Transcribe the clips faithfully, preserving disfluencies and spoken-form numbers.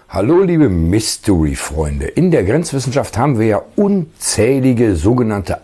Hallo liebe Mystery-Freunde, in der Grenzwissenschaft haben wir ja unzählige sogenannte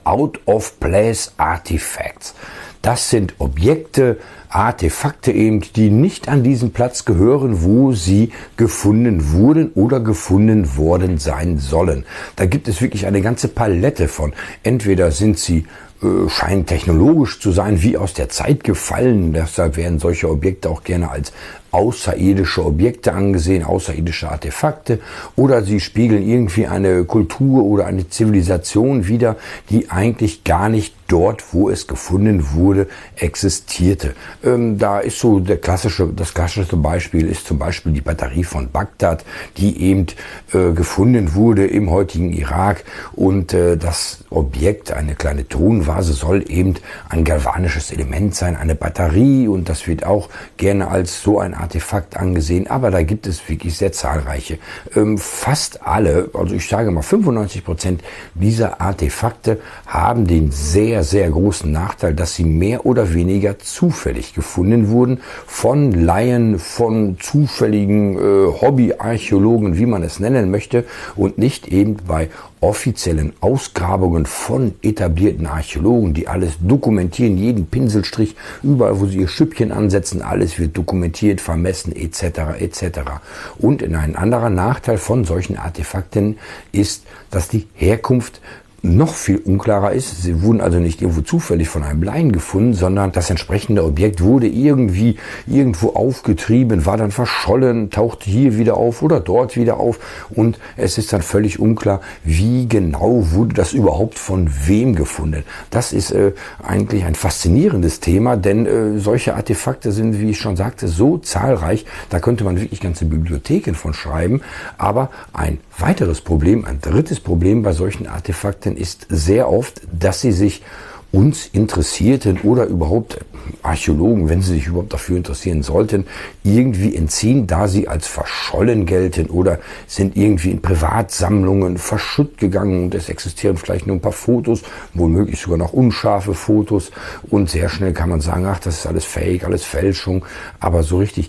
Out-of-Place-Artifacts. Das sind Objekte, Artefakte eben, die nicht an diesen Platz gehören, wo sie gefunden wurden oder gefunden worden sein sollen. Da gibt es wirklich eine ganze Palette von. Entweder sind sie äh, scheinen technologisch zu sein, wie aus der Zeit gefallen. Deshalb werden solche Objekte auch gerne als außerirdische Objekte angesehen, außerirdische Artefakte, oder sie spiegeln irgendwie eine Kultur oder eine Zivilisation wider, die eigentlich gar nicht dort, wo es gefunden wurde, existierte. Ähm, da ist so der klassische, das klassische Beispiel ist zum Beispiel die Batterie von Bagdad, die eben äh, gefunden wurde im heutigen Irak, und äh, das Objekt, eine kleine Tonvase, soll eben ein galvanisches Element sein, eine Batterie, und das wird auch gerne als so ein Artefakt angesehen, aber da gibt es wirklich sehr zahlreiche. Ähm, fast alle, also ich sage mal fünfundneunzig Prozent dieser Artefakte haben den sehr, sehr großen Nachteil, dass sie mehr oder weniger zufällig gefunden wurden von Laien, von zufälligen äh, Hobbyarchäologen, wie man es nennen möchte, und nicht eben bei offiziellen Ausgrabungen von etablierten Archäologen, die alles dokumentieren, jeden Pinselstrich, überall, wo sie ihr Schüppchen ansetzen, alles wird dokumentiert, vermessen, et cetera et cetera. Und ein anderer Nachteil von solchen Artefakten ist, dass die Herkunft noch viel unklarer ist. Sie wurden also nicht irgendwo zufällig von einem Laien gefunden, sondern das entsprechende Objekt wurde irgendwie irgendwo aufgetrieben, war dann verschollen, tauchte hier wieder auf oder dort wieder auf, und es ist dann völlig unklar, wie genau wurde das überhaupt von wem gefunden. Das ist äh, eigentlich ein faszinierendes Thema, denn äh, solche Artefakte sind, wie ich schon sagte, so zahlreich, da könnte man wirklich ganze Bibliotheken von schreiben. Aber ein weiteres Problem, ein drittes Problem bei solchen Artefakten ist sehr oft, dass sie sich uns Interessierten oder überhaupt Archäologen, wenn sie sich überhaupt dafür interessieren sollten, irgendwie entziehen, da sie als verschollen gelten oder sind irgendwie in Privatsammlungen verschütt gegangen, und es existieren vielleicht nur ein paar Fotos, womöglich sogar noch unscharfe Fotos, und sehr schnell kann man sagen, ach, das ist alles Fake, alles Fälschung, aber so richtig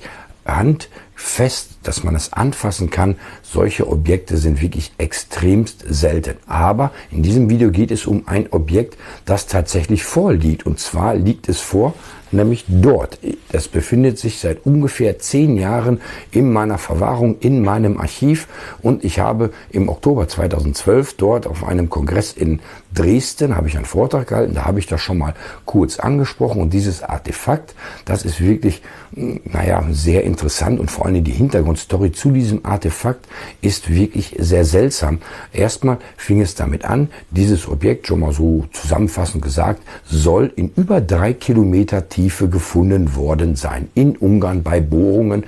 handfest, dass man es anfassen kann, solche Objekte sind wirklich extremst selten. Aber in diesem Video geht es um ein Objekt, das tatsächlich vorliegt. Und zwar liegt es vor, nämlich dort. Das befindet sich seit ungefähr zehn Jahren in meiner Verwahrung, in meinem Archiv, und ich habe im Oktober zweitausendzwölf dort auf einem Kongress in Dresden, habe ich einen Vortrag gehalten, da habe ich das schon mal kurz angesprochen, und dieses Artefakt, das ist wirklich, naja, sehr interessant, und vor allem die Hintergrundstory zu diesem Artefakt ist wirklich sehr seltsam. Erstmal fing es damit an, dieses Objekt, schon mal so zusammenfassend gesagt, soll in über drei Kilometer Tiefe gefunden worden sein, in Ungarn bei Bohrungen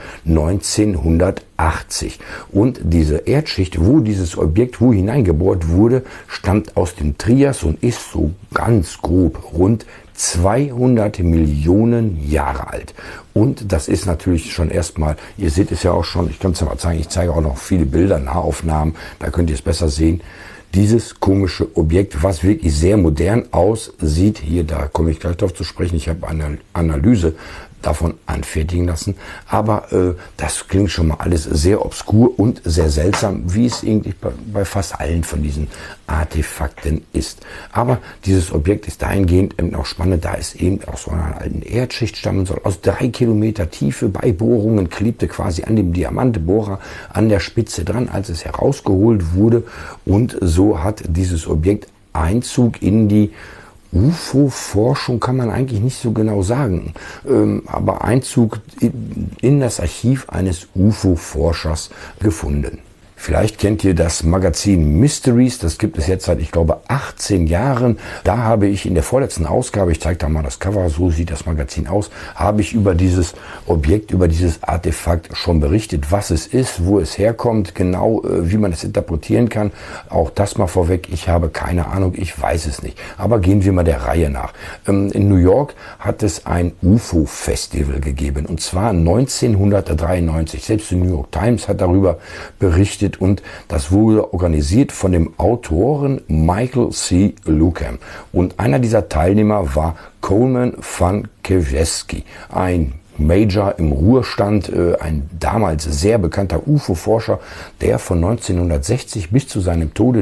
neunzehnhundertachtzig. Und diese Erdschicht, wo dieses Objekt wo hineingebohrt wurde, stammt aus dem Trias und ist so ganz grob rund zweihundert Millionen Jahre alt. Und das ist natürlich schon erstmal, ihr seht es ja auch schon, ich kann es ja mal zeigen, ich zeige auch noch viele Bilder, Nahaufnahmen, da könnt ihr es besser sehen. Dieses komische Objekt, was wirklich sehr modern aussieht, hier, da komme ich gleich drauf zu sprechen, ich habe eine Analyse davon anfertigen lassen, aber äh, das klingt schon mal alles sehr obskur und sehr seltsam, wie es irgendwie bei, bei fast allen von diesen Artefakten ist. Aber dieses Objekt ist dahingehend eben auch spannend, da es eben aus so einer alten Erdschicht stammen soll, aus drei Kilometer Tiefe bei Bohrungen, klebte quasi an dem Diamantbohrer an der Spitze dran, als es herausgeholt wurde, und so hat dieses Objekt Einzug in die U F O-Forschung, kann man eigentlich nicht so genau sagen, ähm, aber Einzug in, in das Archiv eines U F O-Forschers gefunden. Vielleicht kennt ihr das Magazin Mysteries, das gibt es jetzt seit, ich glaube, achtzehn Jahren. Da habe ich in der vorletzten Ausgabe, ich zeige da mal das Cover, so sieht das Magazin aus, habe ich über dieses Objekt, über dieses Artefakt schon berichtet, was es ist, wo es herkommt, genau wie man es interpretieren kann. Auch das mal vorweg, ich habe keine Ahnung, ich weiß es nicht. Aber gehen wir mal der Reihe nach. In New York hat es ein U F O-Festival gegeben, und zwar neunzehnhundertdreiundneunzig. Selbst die New York Times hat darüber berichtet, und das wurde organisiert von dem Autoren Michael C. Lucan. Und einer dieser Teilnehmer war Coleman van Kewesky, ein Major im Ruhestand, äh, ein damals sehr bekannter U F O-Forscher, der von neunzehnhundertsechzig bis zu seinem Tode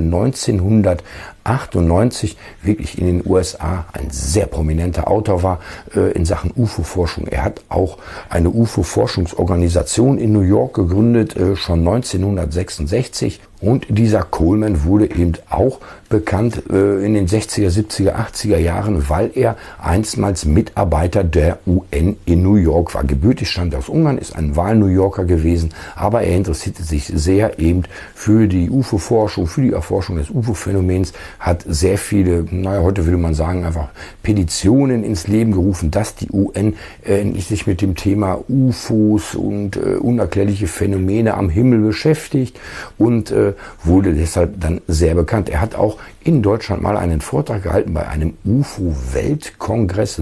neunzehnhundertachtundneunzig wirklich in den U S A ein sehr prominenter Autor war äh, in Sachen U F O-Forschung. Er hat auch eine U F O-Forschungsorganisation in New York gegründet, äh, schon neunzehnhundertsechsundsechzig. Und dieser Coleman wurde eben auch bekannt äh, in den sechziger, siebziger, achtziger Jahren, weil er einstmals Mitarbeiter der U N in New York war. Gebürtig stammt aus Ungarn, ist ein Wahl-New Yorker gewesen, aber er interessierte sich sehr eben für die U F O-Forschung, für die Erforschung des U F O-Phänomens, hat sehr viele, naja, heute würde man sagen, einfach Petitionen ins Leben gerufen, dass die U N äh, sich mit dem Thema U F Os und äh, unerklärliche Phänomene am Himmel beschäftigt und äh, wurde deshalb dann sehr bekannt. Er hat auch in Deutschland mal einen Vortrag gehalten bei einem U F O-Weltkongress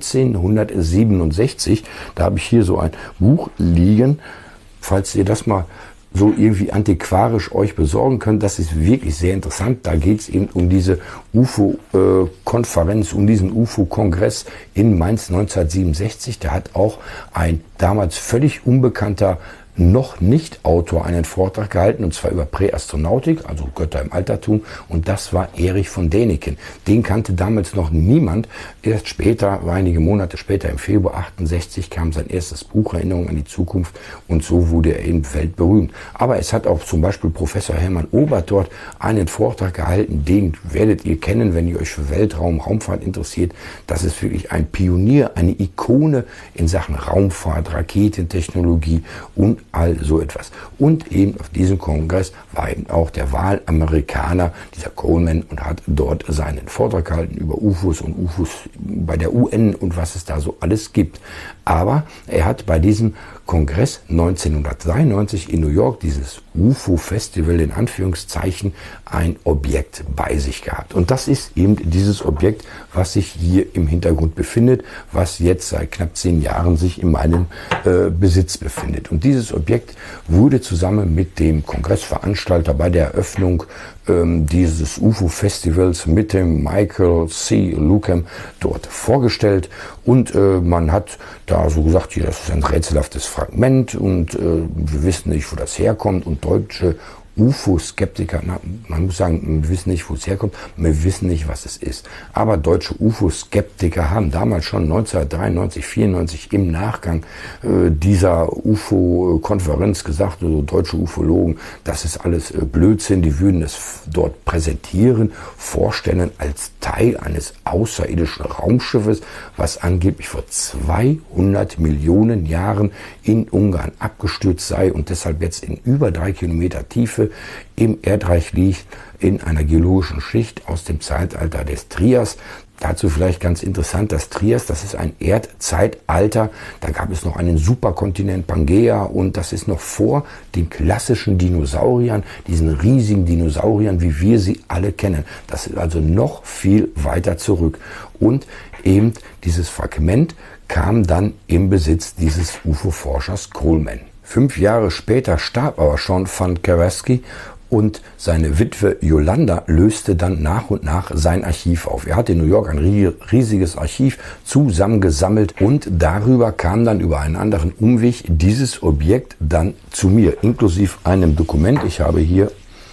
neunzehnhundertsiebenundsechzig. Da habe ich hier so ein Buch liegen, falls ihr das mal so irgendwie antiquarisch euch besorgen könnt. Das ist wirklich sehr interessant. Da geht es eben um diese U F O-Konferenz, um diesen U F O-Kongress in Mainz neunzehnhundertsiebenundsechzig. Da hat auch ein damals völlig unbekannter noch nicht Autor einen Vortrag gehalten, und zwar über Präastronautik, also Götter im Altertum, und das war Erich von Däniken. Den kannte damals noch niemand. Erst später, einige Monate später, im Februar achtundsechzig, kam sein erstes Buch Erinnerung an die Zukunft, und so wurde er eben weltberühmt. Aber es hat auch zum Beispiel Professor Hermann Obert dort einen Vortrag gehalten, den werdet ihr kennen, wenn ihr euch für Weltraum, Raumfahrt interessiert. Das ist wirklich ein Pionier, eine Ikone in Sachen Raumfahrt, Raketentechnologie und all so etwas. Und eben auf diesem Kongress war eben auch der Wahlamerikaner, dieser Coleman, und hat dort seinen Vortrag gehalten über U F Os und U F Os bei der U N und was es da so alles gibt. Aber er hat bei diesem Kongress neunzehnhundertdreiundneunzig in New York, dieses U F O-Festival in Anführungszeichen, ein Objekt bei sich gehabt. Und das ist eben dieses Objekt, was sich hier im Hintergrund befindet, was jetzt seit knapp zehn Jahren sich in meinem äh, Besitz befindet. Und dieses Objekt wurde zusammen mit dem Kongressveranstalter bei der Eröffnung ähm, dieses U F O-Festivals mit dem Michael C. Lucan dort vorgestellt. Und äh, man hat da so gesagt, hier, das ist ein rätselhaftes Fragment und äh, wir wissen nicht, wo das herkommt. Und deutsche U F O-Skeptiker, na, man muss sagen, wir wissen nicht, wo es herkommt, wir wissen nicht, was es ist. Aber deutsche U F O-Skeptiker haben damals schon neunzehnhundertdreiundneunzig, vierundneunzig im Nachgang äh, dieser U F O-Konferenz gesagt, also deutsche Ufologen, das ist alles äh, Blödsinn, die würden es dort präsentieren, vorstellen als Teil eines außerirdischen Raumschiffes, was angeblich vor zweihundert Millionen Jahren in Ungarn abgestürzt sei und deshalb jetzt in über drei Kilometer Tiefe im Erdreich liegt, in einer geologischen Schicht aus dem Zeitalter des Trias. Dazu vielleicht ganz interessant, das Trias, das ist ein Erdzeitalter, da gab es noch einen Superkontinent Pangea und das ist noch vor den klassischen Dinosauriern, diesen riesigen Dinosauriern, wie wir sie alle kennen. Das ist also noch viel weiter zurück. Und eben dieses Fragment kam dann im Besitz dieses U F O-Forschers Coleman. Fünf Jahre später starb aber schon van Karaski und seine Witwe Yolanda löste dann nach und nach sein Archiv auf. Er hat in New York ein riesiges Archiv zusammengesammelt und darüber kam dann über einen anderen Umweg dieses Objekt dann zu mir, inklusive einem Dokument. Ich habe hier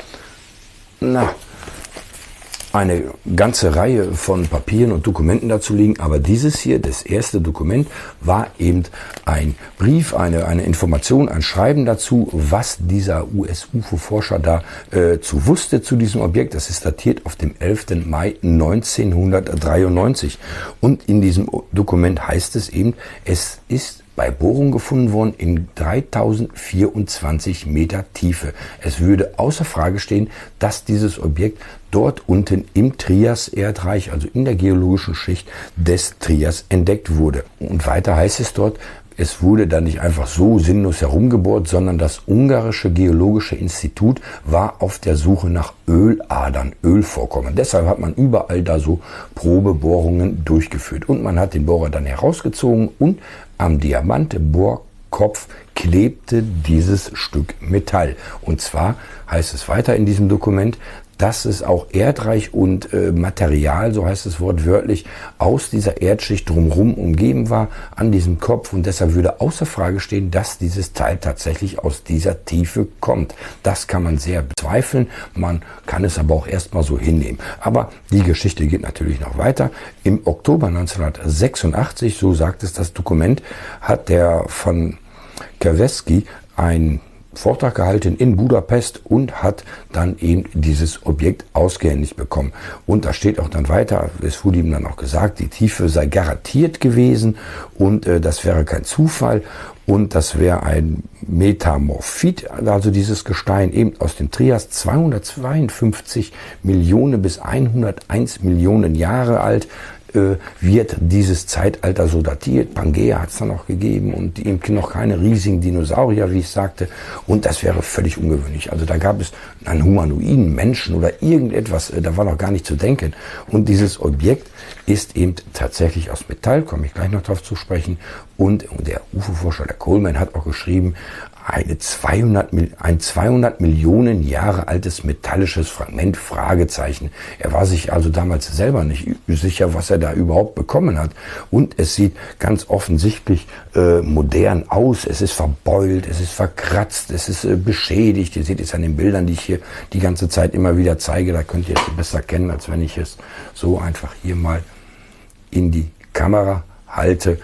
na, eine ganze Reihe von Papieren und Dokumenten dazu liegen, aber dieses hier, das erste Dokument, war eben ein Brief, eine, eine Information, ein Schreiben dazu, was dieser U S-U F O-Forscher da äh, zu wusste zu diesem Objekt. Das ist datiert auf dem elften Mai neunzehnhundertdreiundneunzig. Und in diesem Dokument heißt es eben, es ist bei Bohrung gefunden worden in dreitausendvierundzwanzig Meter Tiefe. Es würde außer Frage stehen, dass dieses Objekt dort unten im Trias-Erdreich, also in der geologischen Schicht des Trias, entdeckt wurde. Und weiter heißt es dort, es wurde da nicht einfach so sinnlos herumgebohrt, sondern das ungarische Geologische Institut war auf der Suche nach Öladern, Ölvorkommen. Deshalb hat man überall da so Probebohrungen durchgeführt. Und man hat den Bohrer dann herausgezogen und am Diamantbohrkopf klebte dieses Stück Metall. Und zwar heißt es weiter in diesem Dokument, dass es auch erdreich und äh, Material, so heißt es wortwörtlich, aus dieser Erdschicht drumherum umgeben war an diesem Kopf, und deshalb würde außer Frage stehen, dass dieses Teil tatsächlich aus dieser Tiefe kommt. Das kann man sehr bezweifeln, man kann es aber auch erstmal so hinnehmen. Aber die Geschichte geht natürlich noch weiter. Im Oktober neunzehnhundertsechsundachtzig, so sagt es das Dokument, hat der von Kövesi ein Vortrag gehalten in Budapest und hat dann eben dieses Objekt ausgehändigt bekommen. Und da steht auch dann weiter, es wurde ihm dann auch gesagt, die Tiefe sei garantiert gewesen und äh, das wäre kein Zufall und das wäre ein Metamorphit, also dieses Gestein eben aus dem Trias, zweihundertzweiundfünfzig Millionen bis hunderteins Millionen Jahre alt, wird dieses Zeitalter so datiert. Pangea hat es dann noch gegeben und eben noch keine riesigen Dinosaurier, wie ich sagte. Und das wäre völlig ungewöhnlich. Also da gab es einen humanoiden Menschen oder irgendetwas, da war noch gar nicht zu denken. Und dieses Objekt ist eben tatsächlich aus Metall, komme ich gleich noch darauf zu sprechen. Und der U F O-Forscher, der Coleman, hat auch geschrieben, eine zweihundert, ein zweihundert Millionen Jahre altes metallisches Fragment, Fragezeichen. Er war sich also damals selber nicht sicher, was er da überhaupt bekommen hat. Und es sieht ganz offensichtlich äh, modern aus. Es ist verbeult, es ist verkratzt, es ist äh, beschädigt. Ihr seht es an den Bildern, die ich hier die ganze Zeit immer wieder zeige. Da könnt ihr es besser kennen, als wenn ich es so einfach hier mal in die Kamera halte.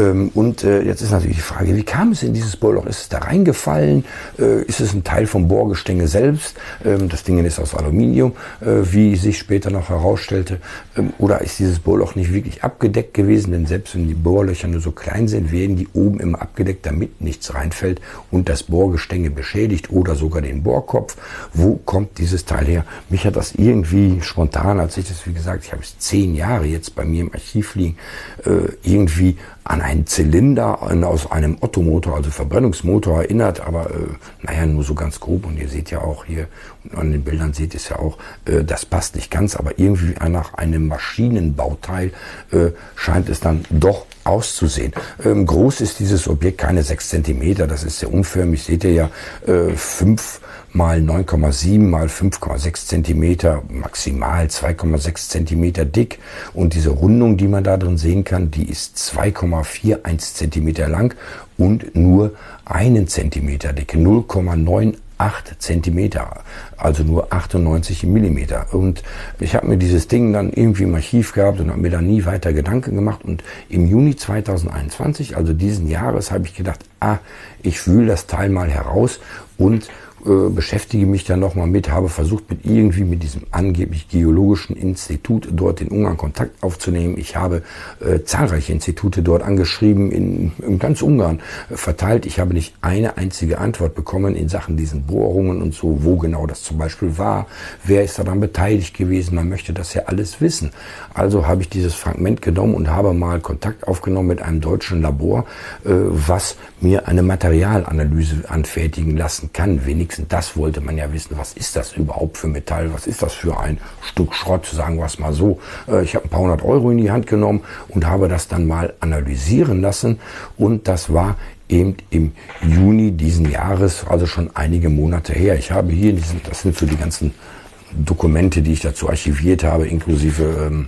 Und äh, jetzt ist natürlich die Frage, wie kam es in dieses Bohrloch? Ist es da reingefallen? Äh, ist es ein Teil vom Bohrgestänge selbst? Ähm, das Ding ist aus Aluminium, äh, wie sich später noch herausstellte. Ähm, oder ist dieses Bohrloch nicht wirklich abgedeckt gewesen? Denn selbst wenn die Bohrlöcher nur so klein sind, werden die oben immer abgedeckt, damit nichts reinfällt und das Bohrgestänge beschädigt oder sogar den Bohrkopf. Wo kommt dieses Teil her? Mich hat das irgendwie spontan, als ich das, wie gesagt, ich habe es zehn Jahre jetzt bei mir im Archiv liegen, äh, irgendwie an einen Zylinder aus einem Ottomotor, also Verbrennungsmotor, erinnert, aber äh, naja, nur so ganz grob. Und ihr seht ja auch hier, an den Bildern seht ihr es ja auch, äh, das passt nicht ganz, aber irgendwie nach einem Maschinenbauteil äh, scheint es dann doch auszusehen. Ähm, groß ist dieses Objekt keine sechs Zentimeter, das ist sehr unförmig, seht ihr ja, äh, fünf mal neun Komma sieben mal fünf Komma sechs Zentimeter, maximal zwei Komma sechs Zentimeter dick. Und diese Rundung, die man da drin sehen kann, die ist zwei Komma einundvierzig Zentimeter lang und nur einen Zentimeter dick, null Komma acht Zentimeter, also nur achtundneunzig Millimeter. Und ich habe mir dieses Ding dann irgendwie im Archiv gehabt und habe mir da nie weiter Gedanken gemacht. Und im Juni zweitausendeinundzwanzig, also diesen Jahres, habe ich gedacht, ah, ich wühle das Teil mal heraus und äh, beschäftige mich dann nochmal mit, habe versucht, mit irgendwie mit diesem angeblich geologischen Institut dort in Ungarn Kontakt aufzunehmen. Ich habe äh, zahlreiche Institute dort angeschrieben, in, in ganz Ungarn äh, verteilt. Ich habe nicht eine einzige Antwort bekommen in Sachen diesen Bohrungen und so, wo genau das zum Beispiel war, wer ist daran beteiligt gewesen, man möchte das ja alles wissen. Also habe ich dieses Fragment genommen und habe mal Kontakt aufgenommen mit einem deutschen Labor, äh, was mir eine Materialanalyse anfertigen lassen kann. Wenigstens das wollte man ja wissen, was ist das überhaupt für Metall, was ist das für ein Stück Schrott, sagen wir es mal so. Äh, ich habe ein paar hundert Euro in die Hand genommen und habe das dann mal analysieren lassen und das war eben im Juni diesen Jahres, also schon einige Monate her. Ich habe hier, diesen, das sind so die ganzen Dokumente, die ich dazu archiviert habe, inklusive, ähm,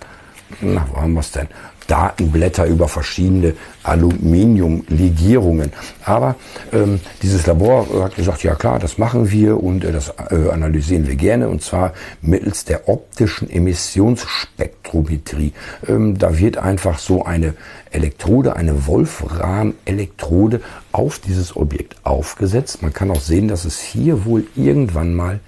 na, wo haben wir es denn? Datenblätter über verschiedene Aluminiumlegierungen. Aber ähm, dieses Labor hat gesagt, ja klar, das machen wir und äh, das äh, analysieren wir gerne und zwar mittels der optischen Emissionsspektrometrie. Ähm, da wird einfach so eine Elektrode, eine Wolfram-Elektrode auf dieses Objekt aufgesetzt. Man kann auch sehen, dass es hier wohl irgendwann mal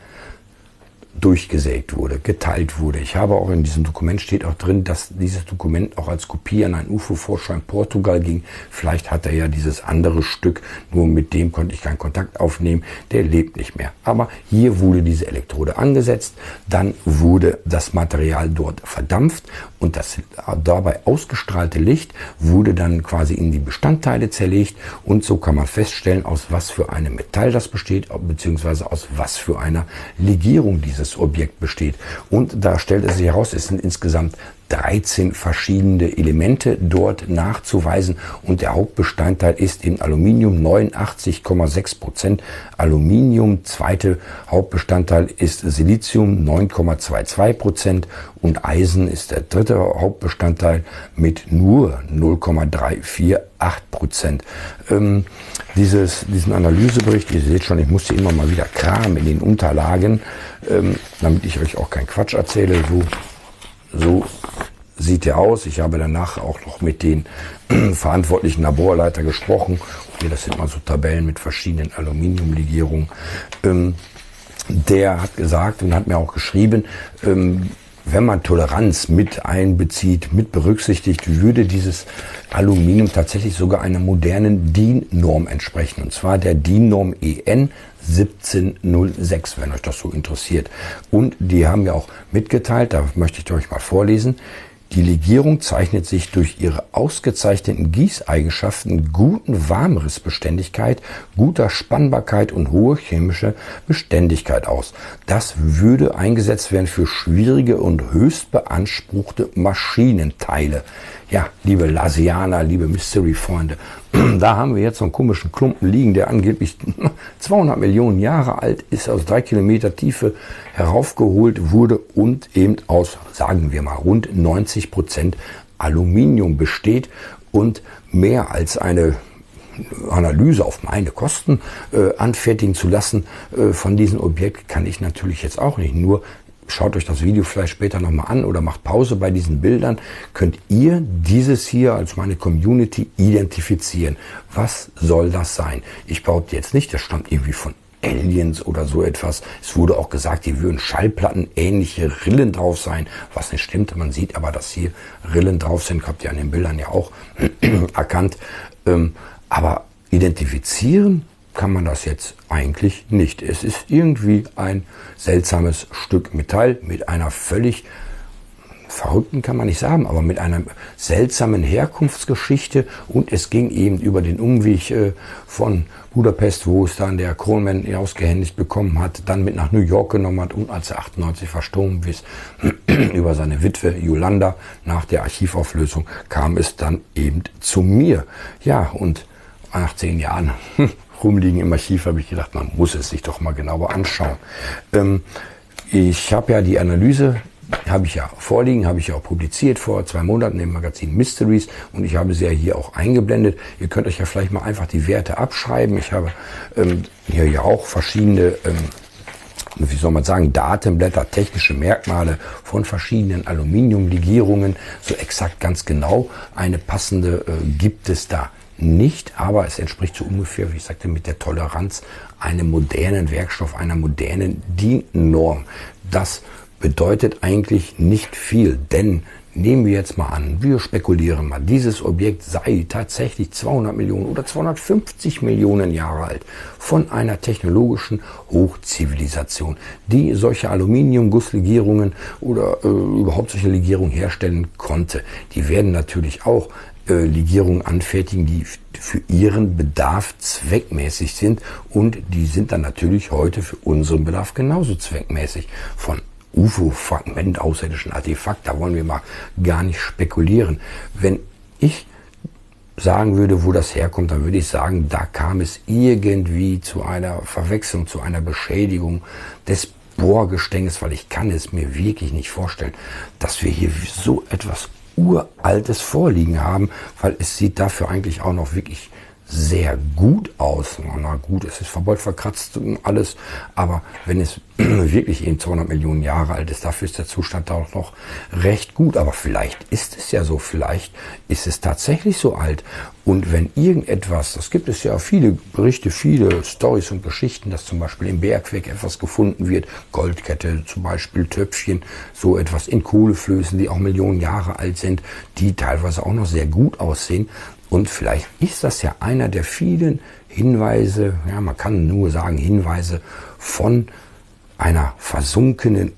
durchgesägt wurde, geteilt wurde. Ich habe auch in diesem Dokument steht auch drin, dass dieses Dokument auch als Kopie an einen U F O-Forscher in Portugal ging. Vielleicht hat er ja dieses andere Stück, nur mit dem konnte ich keinen Kontakt aufnehmen, der lebt nicht mehr. Aber hier wurde diese Elektrode angesetzt, dann wurde das Material dort verdampft und das dabei ausgestrahlte Licht wurde dann quasi in die Bestandteile zerlegt und so kann man feststellen, aus was für einem Metall das besteht, beziehungsweise aus was für einer Legierung dieses Objekt besteht. Und da stellt es sich heraus, es sind insgesamt dreizehn verschiedene Elemente dort nachzuweisen und der Hauptbestandteil ist in Aluminium neunundachtzig Komma sechs Prozent Aluminium, zweite Hauptbestandteil ist Silizium neun Komma zweiundzwanzig Prozent und Eisen ist der dritte Hauptbestandteil mit nur null Komma dreihundertachtzig Prozent. Ähm, dieses, diesen Analysebericht, ihr seht schon, ich musste immer mal wieder kramen in den Unterlagen, ähm, damit ich euch auch keinen Quatsch erzähle. So, so sieht der aus. Ich habe danach auch noch mit den äh, verantwortlichen Laborleiter gesprochen. Okay, das sind mal so Tabellen mit verschiedenen Aluminiumlegierungen. Ähm, der hat gesagt und hat mir auch geschrieben, ähm, wenn man Toleranz mit einbezieht, mit berücksichtigt, würde dieses Aluminium tatsächlich sogar einer modernen DIN Norm entsprechen. Und zwar der DIN Norm E N siebzehn null sechs, wenn euch das so interessiert. Und die haben ja auch mitgeteilt, da möchte ich euch mal vorlesen, die Legierung zeichnet sich durch ihre ausgezeichneten Gießeigenschaften, guten Warmrissbeständigkeit, guter Spannbarkeit und hohe chemische Beständigkeit aus. Das würde eingesetzt werden für schwierige und höchst beanspruchte Maschinenteile. Ja, liebe Lasianer, liebe Mystery-Freunde, da haben wir jetzt so einen komischen Klumpen liegen, der angeblich zweihundert Millionen Jahre alt ist, aus drei Kilometer Tiefe heraufgeholt wurde und eben aus, sagen wir mal, rund neunzig Prozent Aluminium besteht und mehr als eine Analyse auf meine Kosten äh, anfertigen zu lassen äh, von diesem Objekt kann ich natürlich jetzt auch nicht. Nur schaut euch das Video vielleicht später nochmal an oder macht Pause bei diesen Bildern, könnt ihr dieses hier als meine Community identifizieren. Was soll das sein? Ich behaupte jetzt nicht, das stammt irgendwie von Aliens oder so etwas. Es wurde auch gesagt, hier würden Schallplatten ähnliche Rillen drauf sein, was nicht stimmt. Man sieht aber, dass hier Rillen drauf sind, habt ihr an den Bildern ja auch erkannt. Ähm, aber identifizieren kann man das jetzt eigentlich nicht. Es ist irgendwie ein seltsames Stück Metall mit einer völlig verrückten, kann man nicht sagen, aber mit einer seltsamen Herkunftsgeschichte und es ging eben über den Umweg äh, von Budapest, wo es dann der Kronman ausgehändigt bekommen hat, dann mit nach New York genommen hat und als er achtundneunzig verstorben ist, über seine Witwe Yolanda nach der Archivauflösung kam es dann eben zu mir. Ja, und nach zehn Jahren rumliegen im Archiv, habe ich gedacht, man muss es sich doch mal genauer anschauen. Ähm, ich habe ja die Analyse, habe ich ja vorliegen, habe ich ja auch publiziert vor zwei Monaten im Magazin Mysteries und ich habe sie ja hier auch eingeblendet. Ihr könnt euch ja vielleicht mal einfach die Werte abschreiben. Ich habe ähm, hier ja auch verschiedene, ähm, wie soll man sagen, Datenblätter, technische Merkmale von verschiedenen Aluminiumlegierungen. So exakt ganz genau eine passende äh, gibt es da nicht, aber es entspricht so ungefähr, wie ich sagte, mit der Toleranz einem modernen Werkstoff, einer modernen DIN Norm. Das bedeutet eigentlich nicht viel, denn nehmen wir jetzt mal an, wir spekulieren mal, dieses Objekt sei tatsächlich zweihundert Millionen oder zweihundertfünfzig Millionen Jahre alt von einer technologischen Hochzivilisation, die solche Aluminiumgusslegierungen oder äh, überhaupt solche Legierungen herstellen konnte. Die werden natürlich auch äh, Legierungen anfertigen, die für ihren Bedarf zweckmäßig sind und die sind dann natürlich heute für unseren Bedarf genauso zweckmäßig. Von U F O-Fragment, außerirdischen Artefakt, da wollen wir mal gar nicht spekulieren. Wenn ich sagen würde, wo das herkommt, dann würde ich sagen, da kam es irgendwie zu einer Verwechslung, zu einer Beschädigung des Bohrgestänges, weil ich kann es mir wirklich nicht vorstellen, dass wir hier so etwas Uraltes vorliegen haben, weil es sieht dafür eigentlich auch noch wirklich sehr gut aus. Na gut, es ist verbeult, verkratzt und alles, aber wenn es wirklich eben zweihundert Millionen Jahre alt ist, dafür ist der Zustand auch noch recht gut. Aber vielleicht ist es ja so, vielleicht ist es tatsächlich so alt. Und wenn irgendetwas, das gibt es ja viele Berichte, viele Storys und Geschichten, dass zum Beispiel im Bergwerk etwas gefunden wird, Goldkette zum Beispiel, Töpfchen, so etwas in Kohleflößen, die auch Millionen Jahre alt sind, die teilweise auch noch sehr gut aussehen. Und vielleicht ist das ja einer der vielen Hinweise, ja, man kann nur sagen Hinweise von einer versunkenen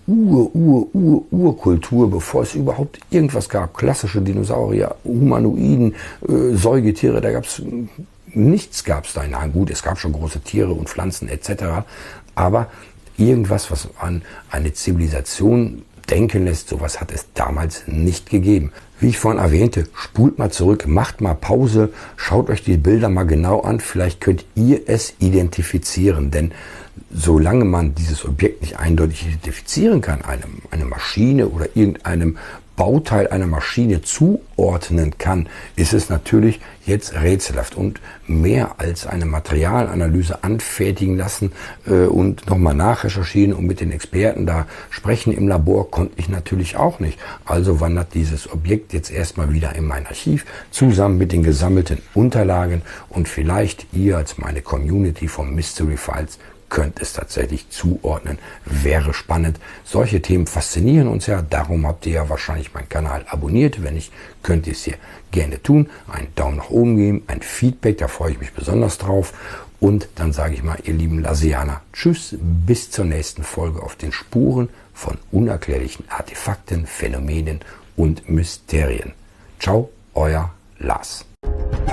Ur-Ur-Ur-Urkultur, bevor es überhaupt irgendwas gab. Klassische Dinosaurier, Humanoiden, äh, Säugetiere, da gab es nichts, gab es da. Na gut, es gab schon große Tiere und Pflanzen et cetera. Aber irgendwas, was an eine Zivilisation denken lässt. Sowas hat es damals nicht gegeben. Wie ich vorhin erwähnte, spult mal zurück, macht mal Pause, schaut euch die Bilder mal genau an. Vielleicht könnt ihr es identifizieren, denn solange man dieses Objekt nicht eindeutig identifizieren kann, einem, eine Maschine oder irgendeinem Bauteil einer Maschine zuordnen kann, ist es natürlich jetzt rätselhaft. Und mehr als eine Materialanalyse anfertigen lassen äh, und nochmal nachrecherchieren und mit den Experten da sprechen im Labor, konnte ich natürlich auch nicht. Also wandert dieses Objekt jetzt erstmal wieder in mein Archiv, zusammen mit den gesammelten Unterlagen, und vielleicht ihr als meine Community von Mystery Files könnt es tatsächlich zuordnen. Wäre spannend. Solche Themen faszinieren uns ja. Darum habt ihr ja wahrscheinlich meinen Kanal abonniert. Wenn nicht, könnt ihr es hier gerne tun. Einen Daumen nach oben geben, ein Feedback, da freue ich mich besonders drauf. Und dann sage ich mal, ihr lieben Lasianer, tschüss, bis zur nächsten Folge auf den Spuren von unerklärlichen Artefakten, Phänomenen und Mysterien. Ciao, euer Lars.